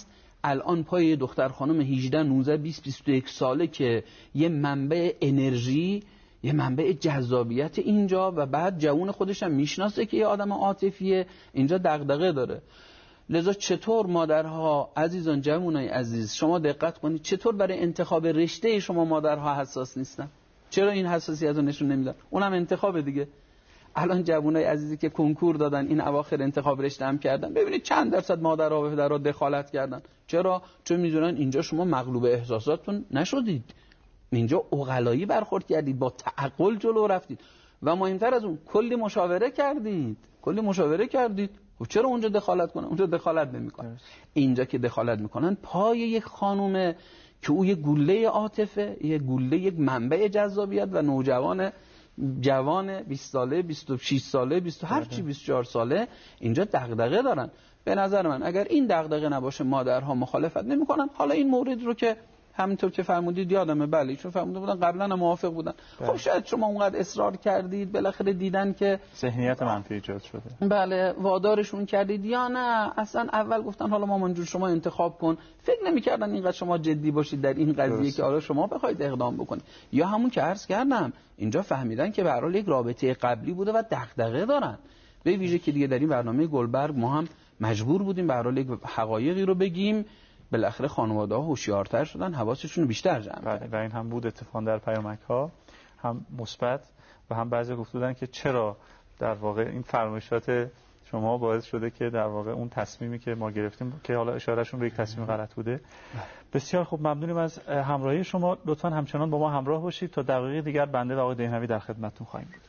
[SPEAKER 8] الان پای دختر خانم 18 19 20 21 ساله که یه منبع انرژی، یه منبع جذابیت اینجا و بعد جوون خودش هم میشناسه که یه آدم عاطفیه، اینجا دغدغه داره. لذا چطور مادرها عزیزان، جوانای عزیز شما دقت کنید، چطور برای انتخاب رشته شما مادرها حساس نیستن؟ چرا این حساسیت رو نشون نمیدن؟ اونم انتخاب دیگه. الان جوانای عزیزی که کنکور دادن این اواخر انتخاب رشته هم کردن، ببینید چند درصد مادرها و پدرها دخالت کردن. چرا؟ چون میدونن اینجا شما مغلوب احساساتتون نشدید، اینجا عقلایی برخورد کردید، با تعقل جلو رفتید و مهمتر از اون کلی مشاوره کردید. خب چرا اونجا دخالت کنن؟ اونجا دخالت نمیکنن. اینجا که دخالت میکنن پای یک خانومه که او یک گوله عاطفه، یک گوله، یک منبع جذابیت و نوجوان جوان 20 ساله، 26 ساله، 24 ساله اینجا دغدغه دارن. به نظر من اگر این دغدغه نباشه مادرها مخالفت نمیکنن. حالا این مورد رو که همینطور که فرمودید یادمه، بله چون فرموده بودن قبلا هم موافق بودن. خب شاید شما اونقدر اصرار کردید، بالاخره دیدن که
[SPEAKER 7] ذهنیت منفی ایجاد شده،
[SPEAKER 8] بله وادارشون کردید، یا نه اصلا اول گفتن حالا مامان جون شما انتخاب کن، فکر نمی‌کردن اینقدر شما جدی باشید در این قضیه که حالا شما بخواید اقدام بکنید. یا همون که عرض کردم اینجا فهمیدن که به هر حال یک رابطه قبلی بوده و دغدغه دارن. به ویژه که دیگه در این برنامه گلبرگ ما هم مجبور بودیم به هر حال یک حقایقی رو بگیم. بالاخره خانواده‌ها هوشیارتر شدن، حواسشون رو بیشتر جمع کردن
[SPEAKER 7] و این هم بود اتفاقا در پیامک‌ها هم مثبت و هم بعضی گفته بودن که چرا در واقع این فرمایشات شما باعث شده که در واقع اون تصمیمی که ما گرفتیم که حالا اشارهشون به یک تصمیم غلط بوده. بسیار خوب، ممنونیم از همراهی شما. لطفاً همچنان با ما همراه باشید تا دقایق دیگر بنده و آقای دهنوی در خدمتتون خواهیم بود.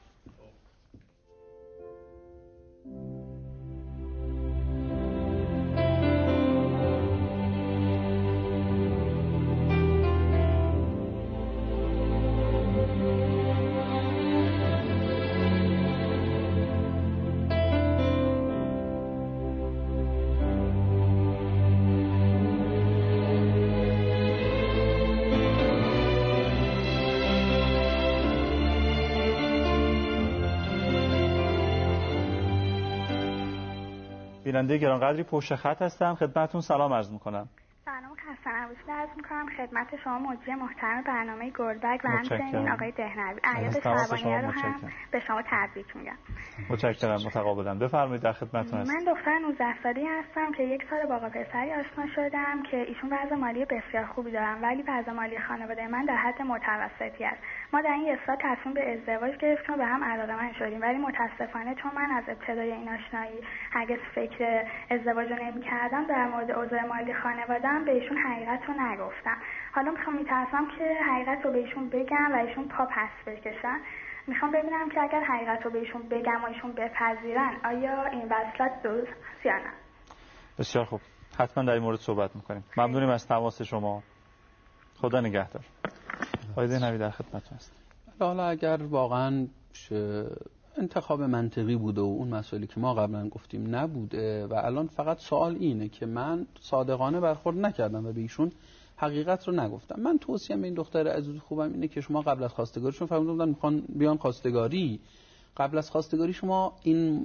[SPEAKER 7] بیننده گرانقدری پشت خط هستم، خدمتتون سلام عرض میکنم.
[SPEAKER 10] سلام، خسته نباشید عرض میکنم خدمت شما مجری محترم برنامه گلبرگ و همچنین آقای دهنوی. اعیاد شعبانیه رو هم به شما تبریک میگم.
[SPEAKER 7] متشکرم، متقابلا. بفرمایید، در خدمتتون هستم.
[SPEAKER 10] من دختر 19 ساله‌ای هستم که یک سال با آقا پسری آشنا شدم که ایشون وضع مالی بسیار خوبی دارن، ولی وضع مالی خانواده من در حد متوسطی است. ما در این سال تصمیم به ازدواج گرفتیم و به هم علاقه‌مند شدیم، ولی متاسفانه چون من از ابتدای این آشنایی هرگز فکر ازدواج رو نمی‌کردم، در مورد اوضاع مالی خانواده‌ام به ایشون حقیقت رو نگفتم. حالا میترسم که حقیقت رو به ایشون بگم و ایشون پا پس بکشن. میخوام ببینم که اگر حقیقت رو به ایشون بگم و ایشون بپذیرن آیا این وصلت درست یا نه.
[SPEAKER 7] بسیار خوب، حتما در این مورد صحبت میکنیم. ممنونیم از تماس شما. خدا نگهدار. آقای دهنوی در خدمتتون هستم.
[SPEAKER 8] حالا اگر واقعا انتخاب منطقی بوده و اون مسائلی که ما قبلا گفتیم نبوده و الان فقط سوال اینه که من صادقانه برخورد نکردم و به ایشون حقیقت رو نگفتم، من توصیه‌ام به این دختر عزیز خوبم اینه که شما قبل از خواستگاریشون فرموده بودن میخوان بیان خواستگاری، قبل از خواستگاری شما این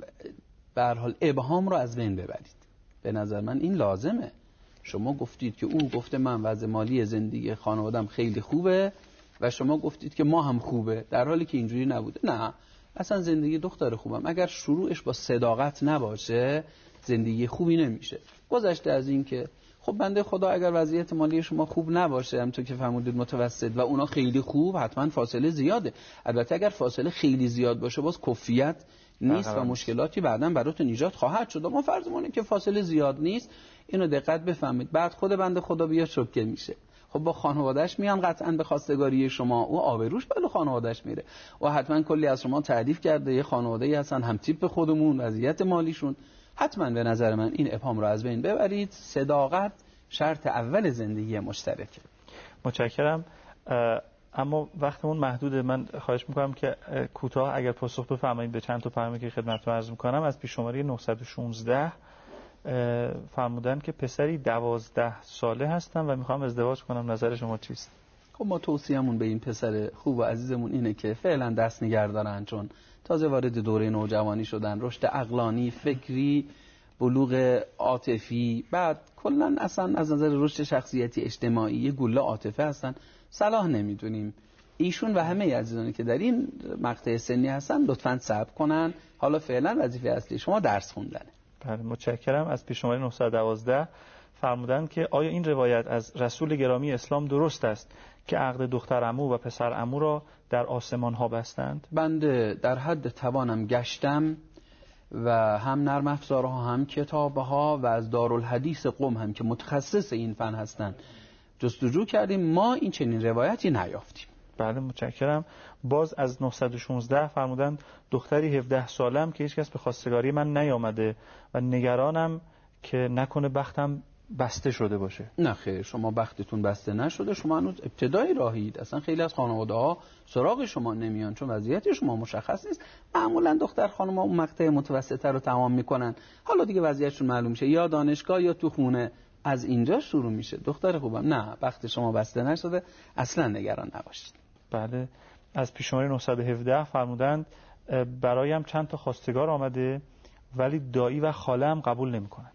[SPEAKER 8] به هر حال ابهام رو از بین ببرید. به نظر من این لازمه. شما گفتید که او گفته من وضع مالی زندگی خانوادم خیلی خوبه و شما گفتید که ما هم خوبه، در حالی که اینجوری نبوده. نه، اصلا زندگی دختر خوبم اگر شروعش با صداقت نباشه زندگی خوبی نمیشه. گذشته از این که خب بنده خدا اگر وضعیت مالی شما خوب نباشه، همونطور که فرمودید متوسط و اونا خیلی خوب، حتما فاصله زیاده. البته اگر فاصله خیلی زیاد باشه باز کفیت نیست و مشکلاتی بعداً براتون ایجاد خواهد شد. ما فرضمونه که فاصله زیاد نیست، اینو دقت بفهمید. بعد خود بنده خدا بیا شوکه میشه. خب با خانواده‌اش میان قطعاً به خواستگاری شما، او آبروش بالا خانواده‌اش میره و حتما کلی از شما تعریف کرده، یه خانواده‌ای هستن هم تیپ خودمون، وضعیت مالیشون. حتما به نظر من این ابهام رو از بین ببرید. صداقت شرط اول زندگی مشترکه.
[SPEAKER 7] متشکرم. اما وقتمون محدوده، من خواهش میکنم که کوتاه اگر پاسخ بفرمایید به چند تا پیامی که خدمتتون عرض میکنم. از پیش شماره 916 فرمودن که پسری 12 ساله هستم و میخوام ازدواج کنم، نظر شما چیست؟
[SPEAKER 8] خب ما توصیه‌مون به این پسر خوب و عزیزمون اینه که فعلا دست نگه دارن، چون تازه وارد دوره نوجوانی شدن، رشد عقلانی، فکری بلوغ عاطفی، بعد کلا اصلا از نظر رشد شخصیتی اجتماعی گله عاطفه هستن. صلاح نمیدونیم. ایشون و همه عزیزانی که در این مقطع سنی هستن لطفاً صبر کنن. حالا فعلا وظیفه اصلی شما درس خوندنه.
[SPEAKER 7] بله متشکرم. از پیش‌شماره 912 فرمودند که آیا این روایت از رسول گرامی اسلام درست است که عقد دختر عمو و پسر عمو را در آسمان ها بستند؟
[SPEAKER 8] بنده در حد توانم گشتم و هم نرم افزارها هم کتابها و از دارالحدیث قم هم که متخصص این فن هستند جستجو کردیم. ما این چنین روایتی نیافتیم.
[SPEAKER 7] بله متشکرم. باز از 916 فرمودند دختری 17 سالم که هیچ کس به خواستگاری من نیامده و نگرانم که نکنه بختم بسته شده باشه.
[SPEAKER 8] نه خیر، شما بختتون بسته نشده، شما هنوز ابتدای راهید. اصلا خیلی از خانواده ها سراغ شما نمیان چون وضعیت شما مشخص نیست. معمولا دختر خانم ها اون مقطع متوسطه رو تمام میکنن، حالا دیگه وضعیتشون معلوم میشه یا دانشگاه یا تو خونه، از اینجا شروع میشه. دختر خوبم نه، بخت شما بسته نشده، اصلا نگران نباشید.
[SPEAKER 7] بله. از پیش‌شماره 917 فرمودند برایم چند تا خواستگار آمده ولی دایی و خاله هم قبول نمی‌کنند.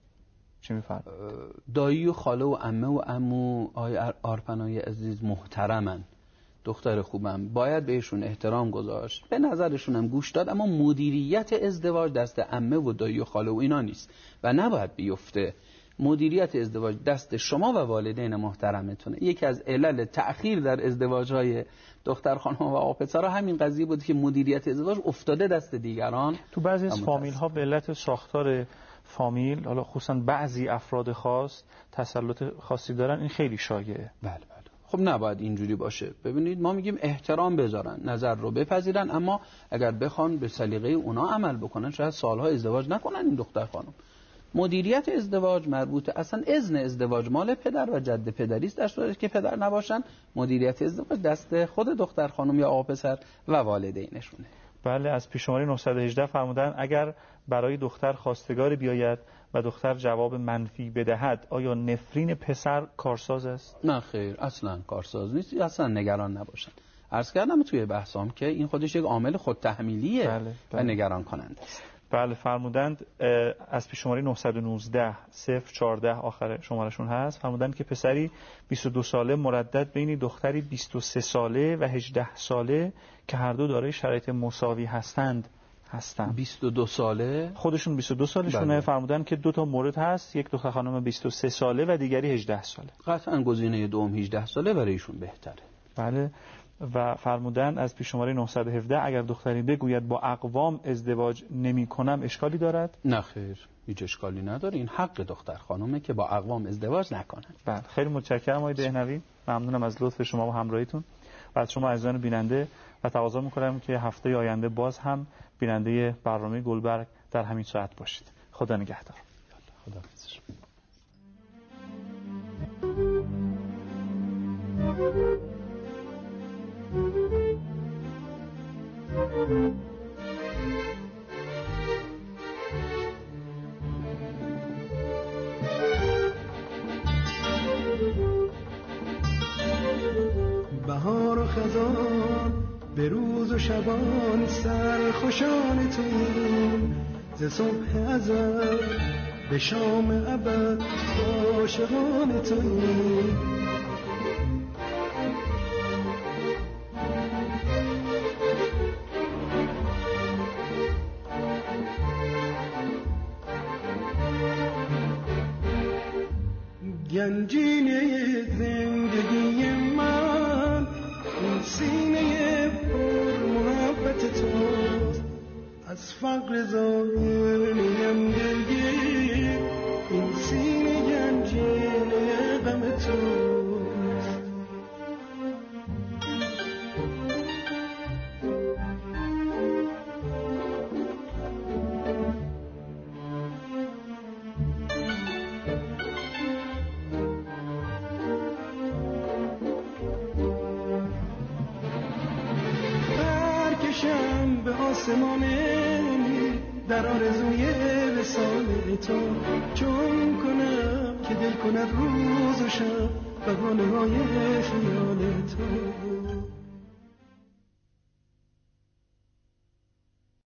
[SPEAKER 7] چی می‌فرمایید؟
[SPEAKER 8] دایی و خاله و عمه و عمو آقای آرپنای عزیز محترمن، دختر خوبم، باید بهشون احترام گذاشت، به نظرشون هم گوش داد، اما مدیریت ازدواج دست عمه و دایی و خاله و اینا نیست و نباید بیفته. مدیریت ازدواج دست شما و والدین محترمتونه. یکی از علل تأخیر در ازدواج‌های دختر خانم و آقا پسرها همین قضیه بود که مدیریت ازدواج افتاده دست دیگران.
[SPEAKER 7] تو بعضی از فامیل‌ها به علت ساختار فامیل، حالا خصوصا بعضی افراد خاص تسلط خاصی دارن، این خیلی شایعه.
[SPEAKER 8] بله. خب نباید اینجوری باشه. ببینید ما میگیم احترام بذارن، نظر رو بپذیرن، اما اگر بخوان به سلیقه اونا عمل بکنن شاید سالها ازدواج نکنن. این دختر خانم مدیریت ازدواج مربوطه، اصلا اذن ازدواج مال پدر و جد پدری است. در صورتی که پدر نباشن مدیریت ازدواج دست خود دختر خانم یا آقا پسر و والدینشونه.
[SPEAKER 7] بله. از پیش‌شماره 918 فرمودن اگر برای دختر خواستگار بیاید و دختر جواب منفی بدهد آیا نفرین پسر کارساز است؟
[SPEAKER 8] نه خیر، اصلا کارساز نیست، اصلا نگران نباشن. عرض کردم توی بحثام که این خودش یک عامل خودتحمیلیه.
[SPEAKER 7] بله.
[SPEAKER 8] و نگران کننده است.
[SPEAKER 7] بله. فرمودند از پیش‌شماره 919 014 آخر شمارشون هست، فرمودند که پسری 22 ساله مردد بین دختری 23 ساله و 18 ساله که هر دو دارای شرایط مساوی هستند.
[SPEAKER 8] 22 ساله
[SPEAKER 7] خودشون 22 سالشونه.
[SPEAKER 8] بله.
[SPEAKER 7] فرمودن که دو تا مورد هست، یک دختر خانم 23 ساله و دیگری 18 ساله.
[SPEAKER 8] قطعا گزینه دوم 18 ساله برای ایشون بهتره.
[SPEAKER 7] بله. و فرمودن از پیش‌شماره 917 اگر دختری بگوید با اقوام ازدواج نمی کنم اشکالی دارد؟
[SPEAKER 8] نه خیر، هیچ اشکالی نداره. این حق دختر خانومه که با اقوام ازدواج نکنن.
[SPEAKER 7] بله. خیلی متشکرم آقای دهنوی، ممنونم از لطف شما و همراهیتون و از شما عزیزان بیننده و تقاضا می‌کنم که هفته آینده باز هم بیننده برنامه گلبرگ در همین ساعت باشید. خدا نگهدار.
[SPEAKER 8] خدا
[SPEAKER 4] بهار و خزان به روز و شبان سرخوشان توییم، ز صبح ازل به شام ابد عاشقان توییم. گنجینه زندگی من این سینه پر محبت توست، از فقر ظاهر نیم دلگیر، این سینه گنجینه غم توست. آسمانه در آرزوی وصال تو، چون کنم که دل کند روز و شب بهانه های خیال تو.